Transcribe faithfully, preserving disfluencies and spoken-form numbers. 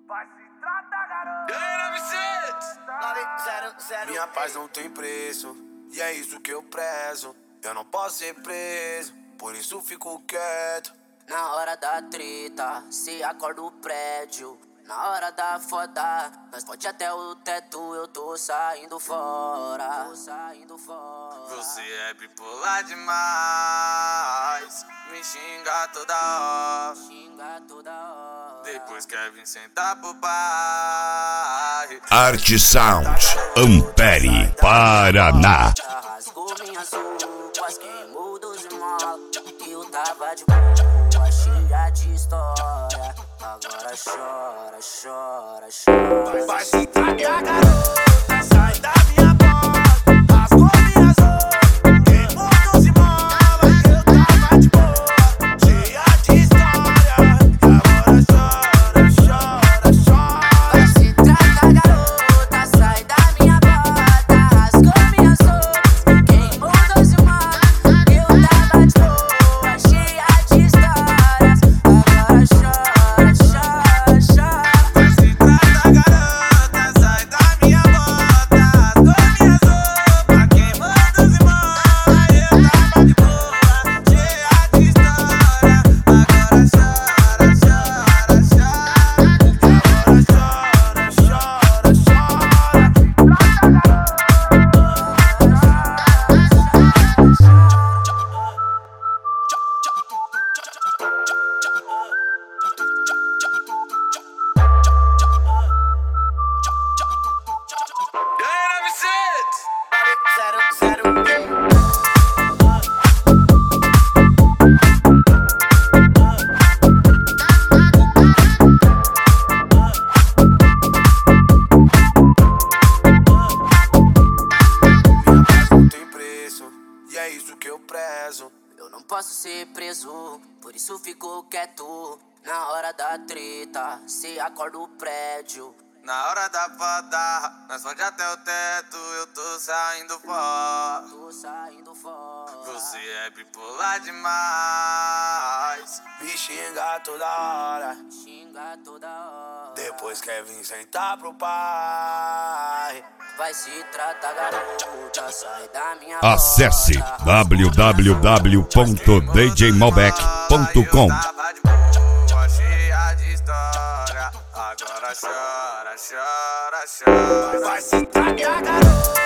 Vai se tratar, garoto. Minha paz não tem preço, e é isso que eu prezo. Eu não posso ser preso, por isso fico quieto. Na hora da treta, se acorda o prédio. Na hora da foda, nós pode até o teto, eu tô saindo fora. Tô saindo fora. Você é bipolar demais, me xinga toda hora. Xinga toda hora. Depois quer vir sentar pro pai. Arte Sound, Ampere, Paraná. Rasgou minhas roupas, queimou dos mal. Eu tava de boa, cheia de história. Agora chora, chora, chora. Vai se tratar, garota, sai da minha porta. Rasgou minhas roupas, queimou dos imóveis. Eu tava de boa, cheia de história. Agora chora, chora, chora. Vai se tratar, garota, sai da minha porta. Rasgou minhas roupas, queimou dos imóveis. Eu tava de boa, cheia de histórias. Agora chora, chora, chora. Vai se tratar, garota, sai da minha bota. Rasgou minhas roupas, queimou dos imóveis. Eu tava de boa, cheia de história. Agora chora, chora, chora. Agora chora, chora, chora. Não tem preço, e é isso que eu prezo. Eu não posso ser preso, por isso fico quieto. Na hora da treta, se acorda o prédio. Na hora da foda, nós pode até o teto, eu tô saindo fora. Tô saindo fora. Você é bipolar demais, me xinga toda hora. Xinga toda hora. Depois quer vir sentar pro pai. Vai se tratar, garota, sai da minha Acesse porta. w w w ponto d j malbec ponto com. Eu tava de boa, cheia de história. Agora chora, chora, chora. Vai se tratar, garota.